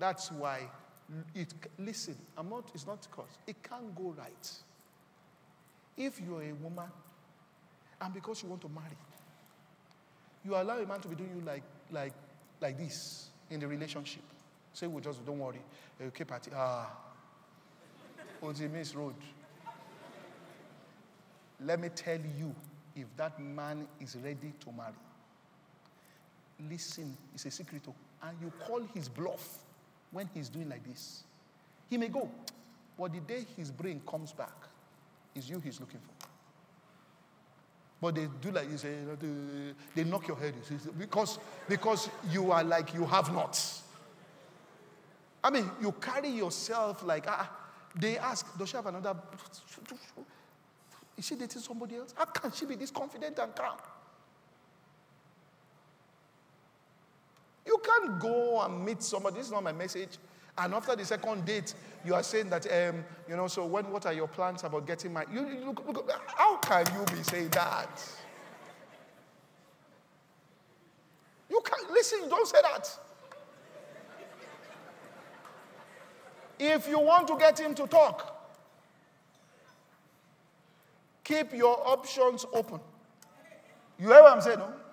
That's why, listen, it's not because it can't go right. If you're a woman, and because you want to marry, you allow a man to be doing you like this in the relationship. Say, well, just don't worry. Okay, party. On the Miss Road. Let me tell you, if that man is ready to marry, listen, it's a secret. And you call his bluff when he's doing like this. He may go, but the day his brain comes back, is you he's looking for. But they do like this, they knock your head because you are like you have not. I mean, you carry yourself like, they ask, does she have another? Is she dating somebody else? How can she be this confident and calm? You can't go and meet somebody. This is not my message. And after the second date, you are saying that, so what are your plans about getting married? Look, how can you be saying that? You can't, listen, you don't say that. If you want to get him to talk, keep your options open. You hear what I'm saying, no?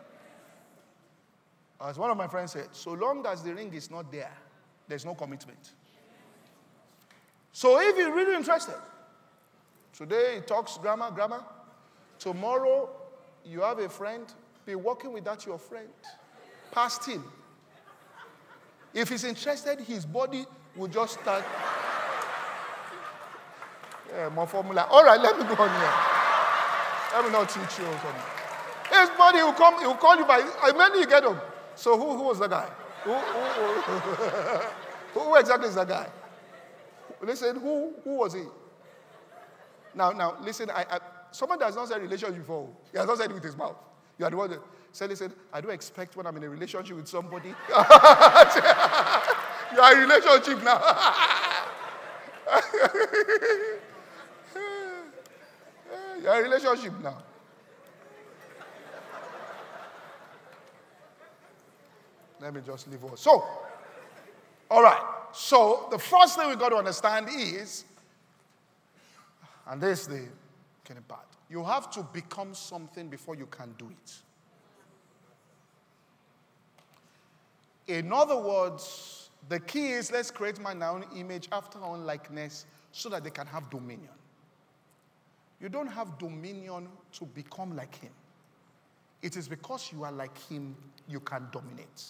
As one of my friends said, so long as the ring is not there, there's no commitment. So if you're really interested, today he talks grammar. Tomorrow you have a friend, be working with that your friend. Past him. If he's interested, his body will just start. More formula. All right, let me go on here. Let me not teach you something. His body will come, he will call you by, when you get home. So who was the guy? Who exactly is the guy? Listen, who was he? Now, listen, someone does not say relationship before. He has not said it with his mouth. You are the one that said, listen, I don't expect when I'm in a relationship with somebody. You are in a relationship now. You are in a relationship now. Let me just leave us. So, all right. So, the first thing we got to understand is, and this is the kind of part, you have to become something before you can do it. In other words, the key is let's create my own image after our own likeness so that they can have dominion. You don't have dominion to become like him. It is because you are like him, you can dominate.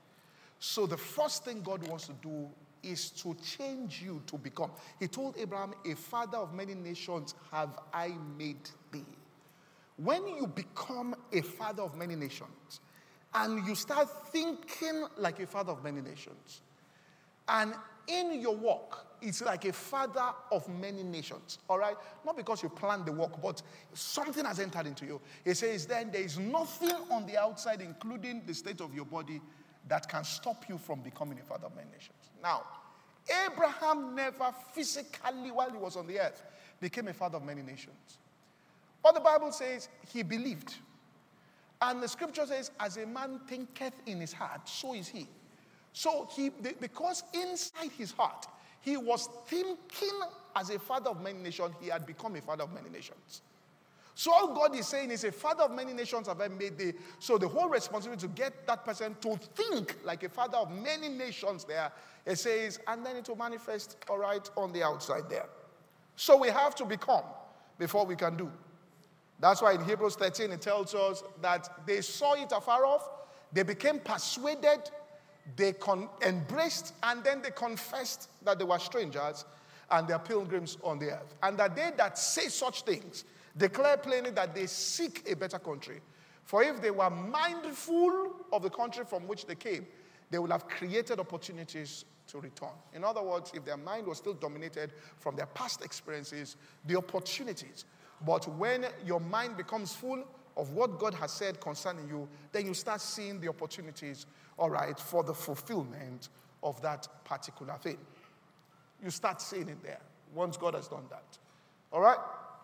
So the first thing God wants to do is to change you to become. He told Abraham, a father of many nations have I made thee. When you become a father of many nations, and you start thinking like a father of many nations, and in your work, it's like a father of many nations, all right? Not because you planned the work, but something has entered into you. He says, then there is nothing on the outside, including the state of your body, that can stop you from becoming a father of many nations. Now, Abraham never physically, while he was on the earth, became a father of many nations. But the Bible says he believed. And the scripture says, as a man thinketh in his heart, so is he. So because inside his heart, he was thinking as a father of many nations, he had become a father of many nations. So all God is saying is a father of many nations have I made thee. So the whole responsibility to get that person to think like a father of many nations there, it says, and then it will manifest, all right, on the outside there. So we have to become before we can do. That's why in Hebrews 13 it tells us that they saw it afar off, they became persuaded, they embraced, and then they confessed that they were strangers and they are pilgrims on the earth. And that they that say such things declare plainly that they seek a better country. For if they were mindful of the country from which they came, they would have created opportunities to return. In other words, if their mind was still dominated from their past experiences, the opportunities. But when your mind becomes full of what God has said concerning you, then you start seeing the opportunities, all right, for the fulfillment of that particular thing. You start seeing it there once God has done that. All right?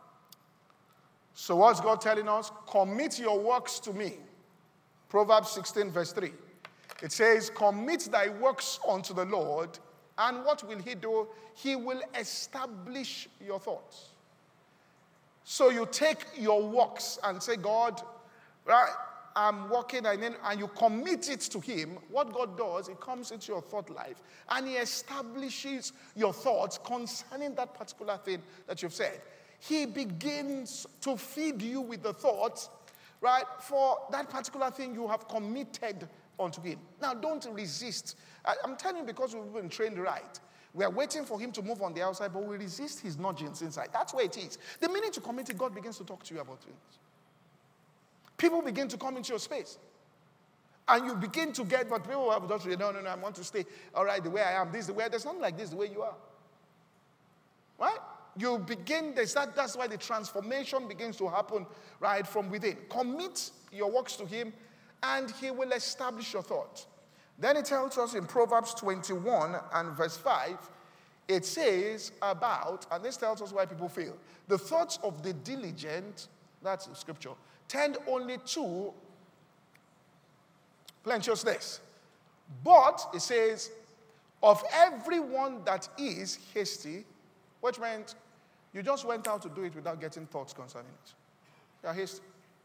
So what's God telling us? Commit your works to me. Proverbs 16 verse 3. It says, commit thy works unto the Lord. And what will he do? He will establish your thoughts. So you take your works and say, God, right, I'm working, and you commit it to him. What God does, it comes into your thought life, and he establishes your thoughts concerning that particular thing that you've said. He begins to feed you with the thoughts, right, for that particular thing you have committed unto him. Now, don't resist. I'm telling you, because we've been trained right. We are waiting for him to move on the outside, but we resist his nudgings inside. That's where it is. The minute you commit it, God begins to talk to you about things. People begin to come into your space. And you begin to get, but people have just said, no, I want to stay, all right, the way I am. This is the way, there's nothing like this the way you are. Right? You begin, that's why the transformation begins to happen, right, from within. Commit your works to him, and he will establish your thoughts. Then it tells us in Proverbs 21 and verse 5, it says about, and this tells us why people fail. The thoughts of the diligent, that's the scripture, tend only to plenteousness. But, it says, of everyone that is hasty, which meant you just went out to do it without getting thoughts concerning it. You are hasty.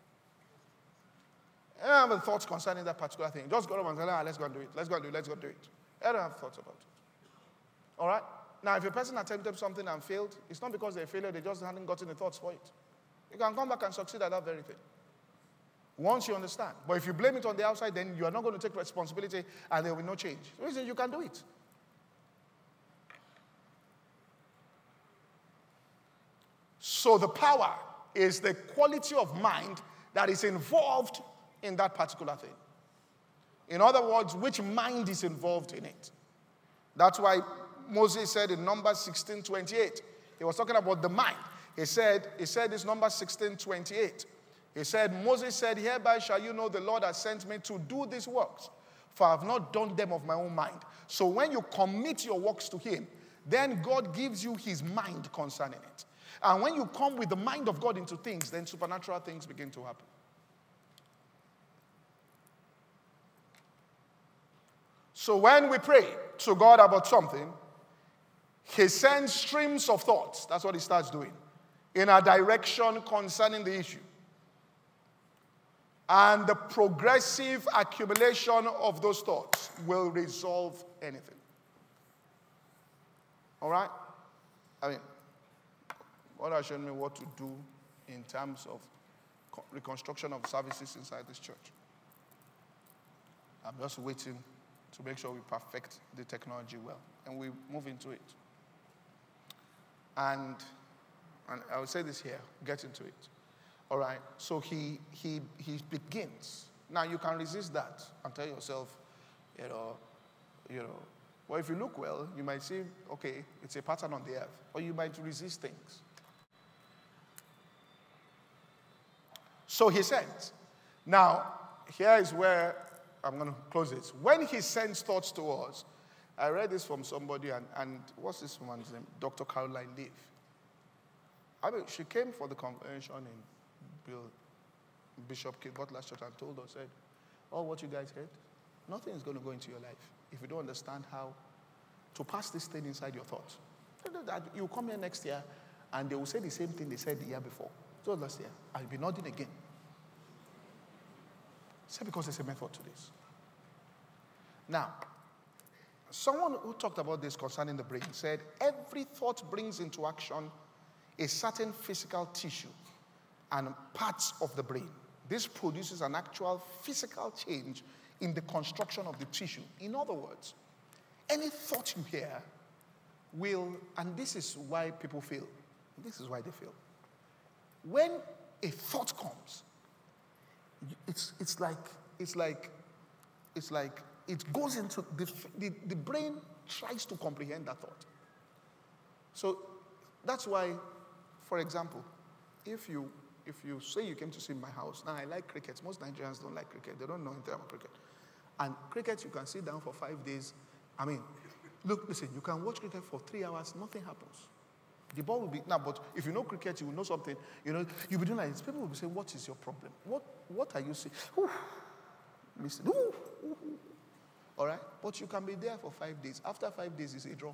I don't have thoughts concerning that particular thing. Just go up and say, let's go and do it. Let's go and do it. Let's go do it. I don't have thoughts about it. All right? Now, if a person attempted something and failed, it's not because they failed, they just hadn't gotten the thoughts for it. You can come back and succeed at that very thing. Once you understand. But if you blame it on the outside, then you are not going to take responsibility and there will be no change. The reason you can do it. So the power is the quality of mind that is involved in that particular thing. In other words, which mind is involved in it. That's why Moses said in Numbers 16:28, he was talking about the mind. He said this Numbers 16:28. He said, Moses said, hereby shall you know the Lord has sent me to do these works, for I have not done them of my own mind. So when you commit your works to him, then God gives you his mind concerning it. And when you come with the mind of God into things, then supernatural things begin to happen. So when we pray to God about something, he sends streams of thoughts. That's what he starts doing. In a direction concerning the issue. And the progressive accumulation of those thoughts will resolve anything. All right? I mean, God has shown me what to do in terms of reconstruction of services inside this church. I'm just waiting to make sure we perfect the technology well. And we move into it. And I will say this here, get into it. All right, so he begins. Now you can resist that and tell yourself, well, if you look well, you might see, okay, it's a pattern on the earth. Or you might resist things. So he sends. Now, here is where I'm going to close this. When he sends thoughts to us, I read this from somebody, and what's this woman's name? Dr. Caroline Leaf. I mean, she came for the convention in Bishop K. Butler's church and told us, said, oh, what you guys heard, nothing is going to go into your life if you don't understand how to pass this thing inside your thoughts. You come here next year, and they will say the same thing they said the year before. So last year, I'll be nodding again. Say because there's a method to this. Now, someone who talked about this concerning the brain said, every thought brings into action a certain physical tissue and parts of the brain. This produces an actual physical change in the construction of the tissue. In other words, any thought you hear will, and this is why people fail. This is why they fail. When a thought comes, it's like it goes into the brain tries to comprehend that thought. So that's why, for example, if you say you came to see my house, now I like cricket. Most Nigerians don't like cricket. They don't know anything about cricket. And cricket, you can sit down for 5 days. I mean, listen, you can watch cricket for 3 hours, nothing happens. The ball will be, now, but if you know cricket, you will know something, you'll be doing like this. People will be saying, what is your problem? What are you saying? All right? But you can be there for 5 days. After 5 days, it's a draw.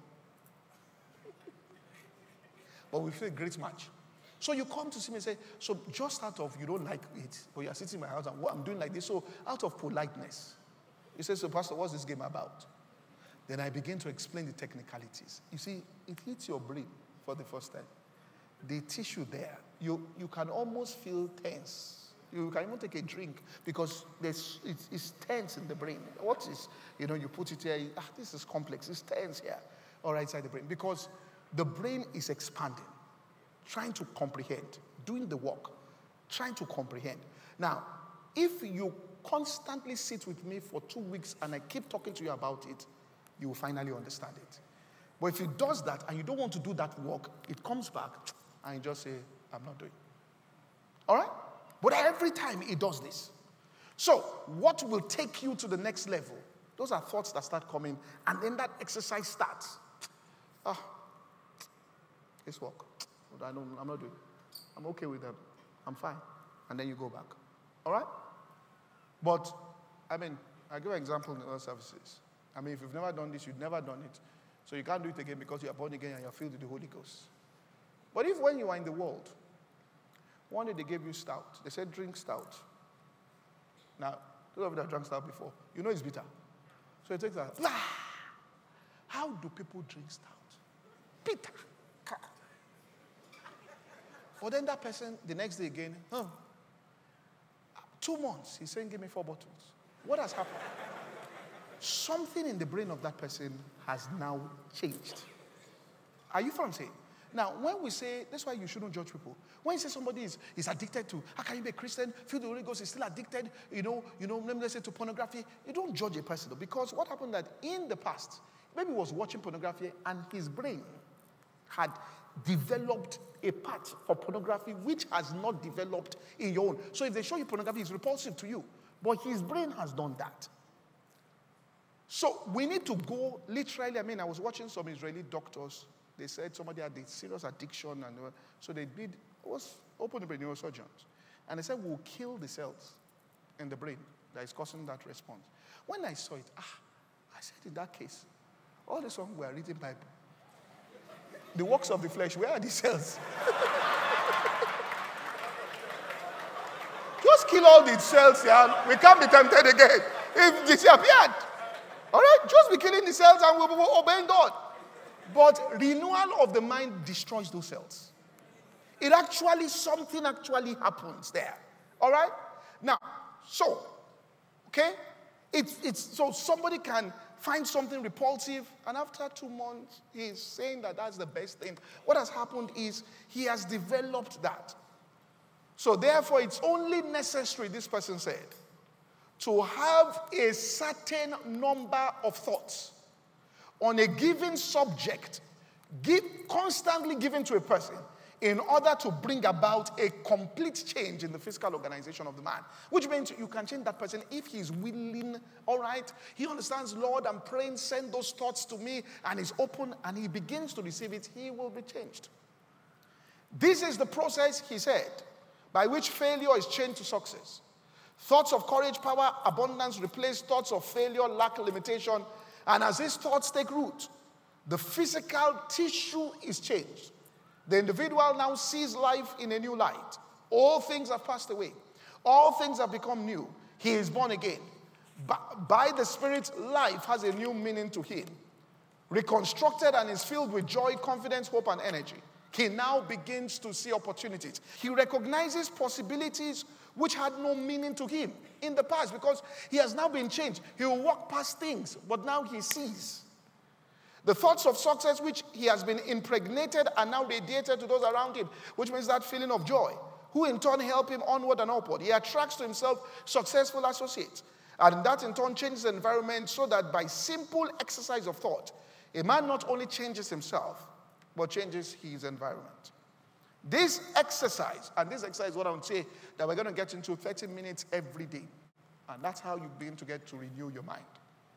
But we feel a great match. So you come to see me and say, so just out of you don't like it, but you are sitting in my house and what I'm doing like this, so out of politeness, you say, so Pastor, what's this game about? Then I begin to explain the technicalities. You see, it hits your brain for the first time. The tissue there, you can almost feel tense. You can even take a drink because it's tense in the brain. What is, you put it here, this is complex, it's tense here, all right, inside the brain. Because the brain is expanding, trying to comprehend, doing the work, trying to comprehend. Now, if you constantly sit with me for 2 weeks and I keep talking to you about it, you will finally understand it. But if it does that and you don't want to do that work, it comes back and you just say, I'm not doing it. All right? But every time it does this. So, what will take you to the next level? Those are thoughts that start coming, and then that exercise starts. This work. I'm not doing it. I'm okay with them. I'm fine. And then you go back. All right? But, I give an example in other services. If you've never done this, you've never done it. So you can't do it again because you are born again and you're filled with the Holy Ghost. But if when you are in the world, one day they gave you stout. They said, drink stout. Now, those of you that drank stout before, you know it's bitter. So it takes that. How do people drink stout? Bitter. But then that person, the next day again, 2 months, he's saying, give me 4 bottles. What has happened? Something in the brain of that person has now changed. Are you following what I'm saying? Now, when we say, that's why you shouldn't judge people. When you say somebody is addicted to, how can you be a Christian, feel the Holy Ghost, is still addicted, let's say to pornography, you don't judge a person though, because what happened that in the past, maybe he was watching pornography and his brain had developed a part for pornography which has not developed in your own. So if they show you pornography, it's repulsive to you. But his brain has done that. So we need to go literally. I was watching some Israeli doctors. They said somebody had a serious addiction, and so they did, it was open brain neurosurgeons. And they said, we'll kill the cells in the brain that is causing that response. When I saw it, I said, in that case, all the songs were reading Bible. The works of the flesh, where are the cells? Just kill all the cells here. We can't be tempted again. If disappeared. All right? Just be killing the cells and we'll be obeying God. But renewal of the mind destroys those cells. Something actually happens there. All right? Now, okay? So somebody can find something repulsive, and after 2 months, he's saying that that's the best thing. What has happened is he has developed that. So therefore, it's only necessary, this person said, to have a certain number of thoughts on a given subject, constantly given to a person, in order to bring about a complete change in the physical organization of the man. Which means you can change that person if he's willing, all right? He understands, Lord, I'm praying, send those thoughts to me, and he's open, and he begins to receive it, he will be changed. This is the process, he said, by which failure is changed to success. Thoughts of courage, power, abundance replace thoughts of failure, lack, limitation, and as these thoughts take root, the physical tissue is changed. The individual now sees life in a new light. All things have passed away. All things have become new. He is born again. By the Spirit, life has a new meaning to him. Reconstructed and is filled with joy, confidence, hope, and energy. He now begins to see opportunities. He recognizes possibilities which had no meaning to him in the past because he has now been changed. He will walk past things, but now he sees. The thoughts of success which he has been impregnated are now radiated to those around him, which means that feeling of joy, who in turn help him onward and upward. He attracts to himself successful associates, and that in turn changes the environment so that by simple exercise of thought, a man not only changes himself, but changes his environment. This exercise is what I would say that we're going to get into 30 minutes every day. And that's how you begin to get to renew your mind.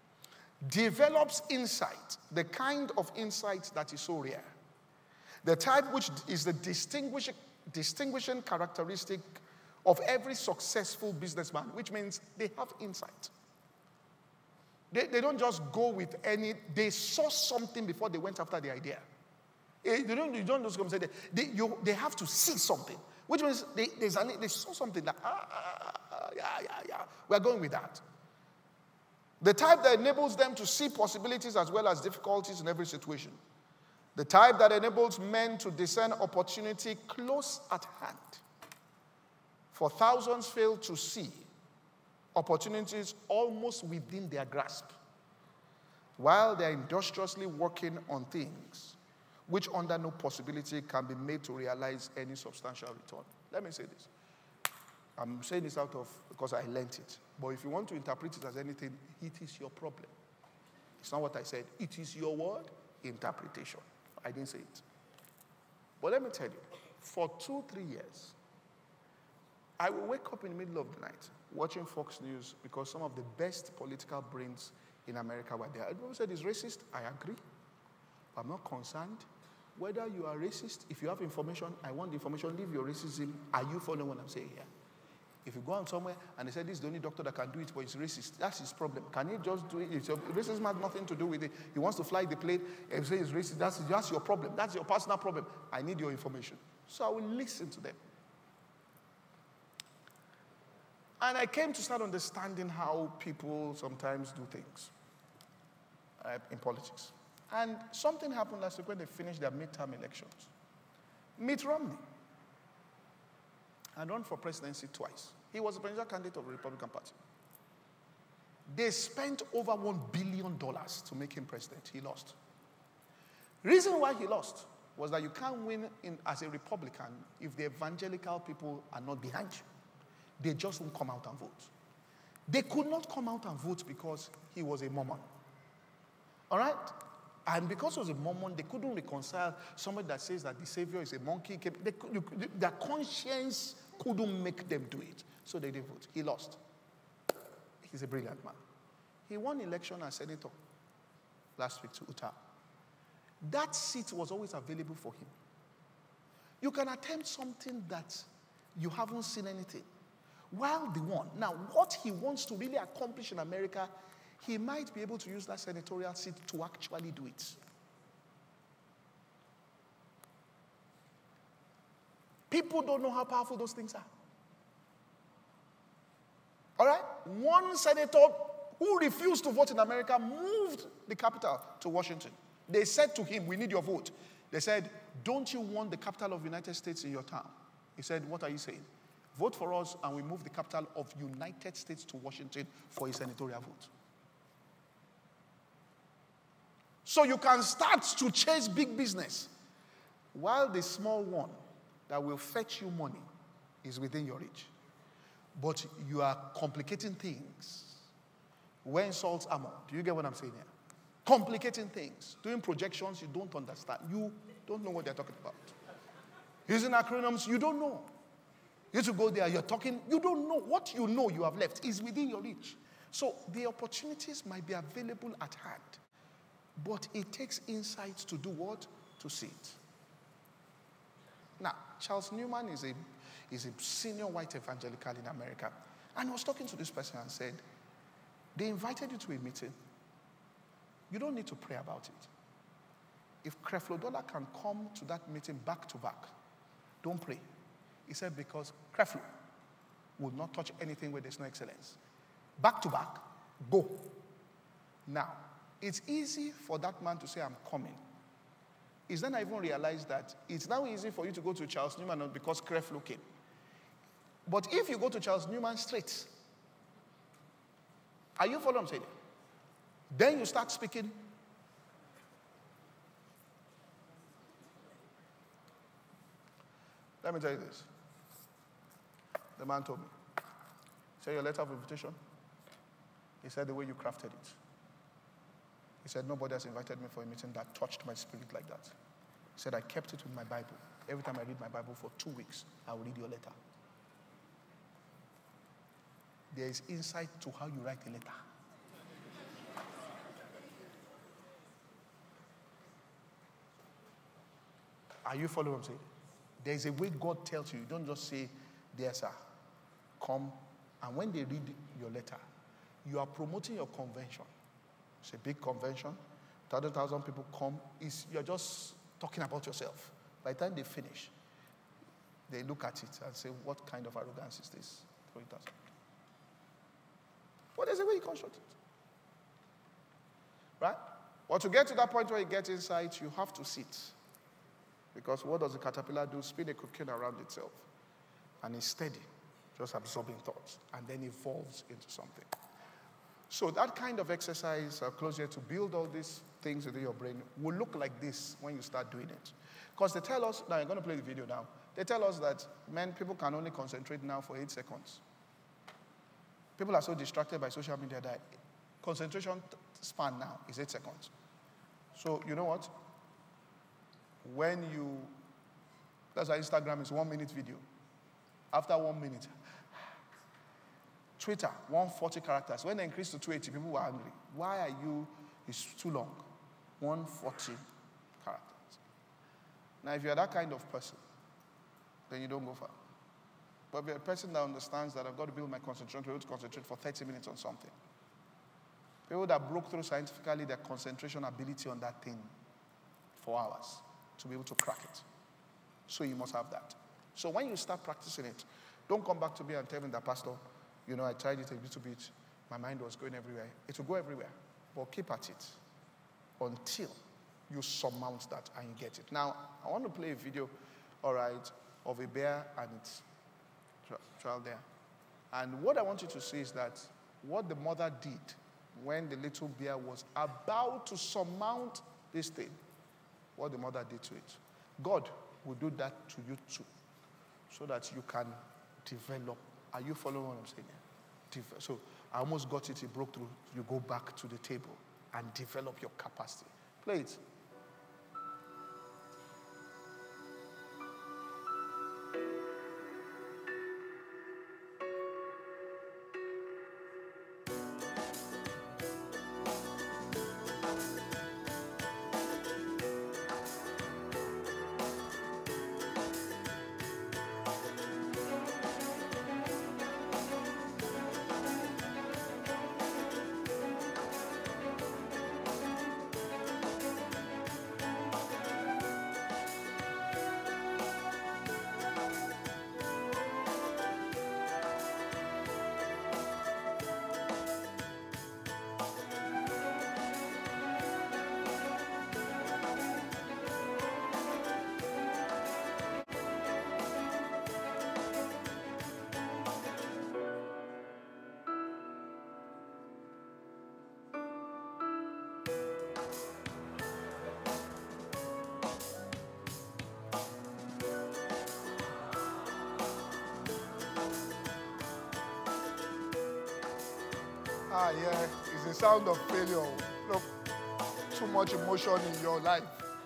Develops insight, the kind of insight that is so rare. The type which is the distinguishing characteristic of every successful businessman, which means they have insight. They don't just go with any, they saw something before they went after the idea. You don't just come and say they have to see something, which means they saw something that, yeah, we're going with that. The type that enables them to see possibilities as well as difficulties in every situation. The type that enables men to discern opportunity close at hand. For thousands fail to see opportunities almost within their grasp, while they're industriously working on things which under no possibility can be made to realize any substantial return. Let me say this. I'm saying this because I learned it. But if you want to interpret it as anything, it is your problem. It's not what I said. It is your word, interpretation. I didn't say it. But let me tell you, for 2-3 years, I will wake up in the middle of the night watching Fox News because some of the best political brains in America were there. Everyone said it's racist. I agree. But I'm not concerned whether you are racist. If you have information, I want the information. Leave your racism. Are you following what I'm saying here? If you go out somewhere and they say this is the only doctor that can do it, but he's racist, that's his problem. Can he just do it? Racism has nothing to do with it. He wants to fly the plane and say he's racist. That's your problem. That's your personal problem. I need your information. So I will listen to them. And I came to start understanding how people sometimes do things in politics. And something happened last week when they finished their midterm elections. Mitt Romney had run for presidency twice. He was a presidential candidate of the Republican Party. They spent over $1 billion to make him president. He lost. Reason why he lost was that you can't win as a Republican if the evangelical people are not behind you. They just won't come out and vote. They could not come out and vote because he was a Mormon. All right? And because he was a Mormon, they couldn't reconcile somebody that says that the Savior is a monkey. Their conscience couldn't make them do it. So they didn't vote. He lost. He's a brilliant man. He won election as senator last week to Utah. That seat was always available for him. You can attempt something that you haven't seen anything. While the one, now what he wants to really accomplish in America, he might be able to use that senatorial seat to actually do it. People don't know how powerful those things are. All right? One senator who refused to vote in America moved the capital to Washington. They said to him, we need your vote. They said, don't you want the capital of the United States in your town? He said, what are you saying? Vote for us and we move the capital of United States to Washington for a senatorial vote. So you can start to chase big business while the small one that will fetch you money is within your reach. But you are complicating things. When salt's armor. Do you get what I'm saying here? Complicating things. Doing projections you don't understand. You don't know what they're talking about. Using acronyms you don't know. You to go there, you're talking, you don't know. What you know you have left is within your reach. So the opportunities might be available at hand. But it takes insight to do what? To see it. Now, Charles Newman is a senior white evangelical in America. And I was talking to this person and said, they invited you to a meeting. You don't need to pray about it. If Creflo Dollar can come to that meeting back to back, don't pray. He said, because Creflo will not touch anything where there's no excellence. Back to back, go. Now, it's easy for that man to say, I'm coming. Is then I even realized that it's now easy for you to go to Charles Newman because Creflo came. But if you go to Charles Newman straight, are you following what I'm saying? Then you start speaking. Let me tell you this. The man told me, say your letter of invitation. He said the way you crafted it. He said nobody has invited me for a meeting that touched my spirit like that. He said I kept it with my Bible. Every time I read my Bible for 2 weeks, I will read your letter. There is insight to how you write a letter. Are you following what I'm saying? There is a way God tells you. You don't just say, there, sir, come. And when they read your letter, you are promoting your convention. It's a big convention. 30,000 people come. You're just talking about yourself. By the time they finish, they look at it and say, what kind of arrogance is this? 30,000. Well, there's a way you construct it. Right? But to get to that point where you get insight, you have to sit. Because what does the caterpillar do? Spin a cocoon around itself. And it's steady, just absorbing thoughts, and then evolves into something. So that kind of exercise, closer to build all these things within your brain, will look like this when you start doing it. Because they tell us, now I'm going to play the video now, they tell us that people can only concentrate now for 8 seconds. People are so distracted by social media that concentration span now is 8 seconds. So you know what? That's why Instagram is 1 minute video. After 1 minute, Twitter, 140 characters. When they increased to 280, people were angry. Why are you, it's too long. 140 characters. Now, if you're that kind of person, then you don't go far. But if you're a person that understands that I've got to build my concentration to be able to concentrate for 30 minutes on something. People that broke through scientifically their concentration ability on that thing for hours to be able to crack it. So you must have that. So when you start practicing it, don't come back to me and tell me that, Pastor, I tried it a little bit. My mind was going everywhere. It will go everywhere. But keep at it until you surmount that and you get it. Now, I want to play a video, all right, of a bear and its child there. And what I want you to see is that what the mother did when the little bear was about to surmount this thing, what the mother did to it. God will do that to you too, so that you can develop. Are you following what I'm saying here? So I almost got it broke through. You go back to the table and develop your capacity. Play it. Yeah, it's a sound of failure. Look, too much emotion in your life.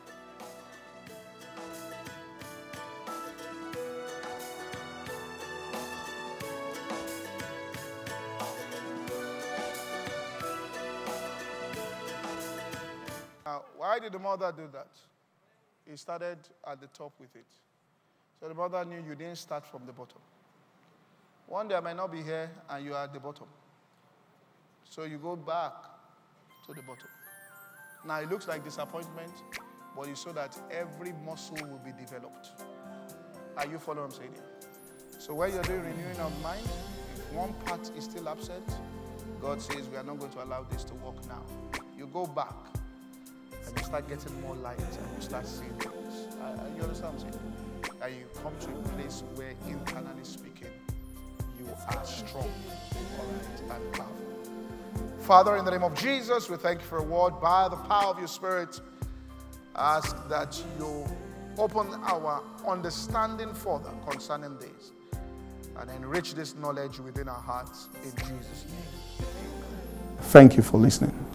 Now, why did the mother do that? He started at the top with it. So the mother knew you didn't start from the bottom. One day I might not be here and you are at the bottom. So you go back to the bottom. Now it looks like disappointment, but it's so that every muscle will be developed. Are you following what I'm saying here? So when you're doing renewing of mind, if one part is still absent, God says we are not going to allow this to work now. You go back and you start getting more light and you start seeing things. You understand what I'm saying? And you come to a place where internally speaking, you are strong, alright, and powerful. Father, in the name of Jesus, we thank you for a word by the power of your Spirit. Ask that you open our understanding further concerning this and enrich this knowledge within our hearts in Jesus' name. Thank you for listening.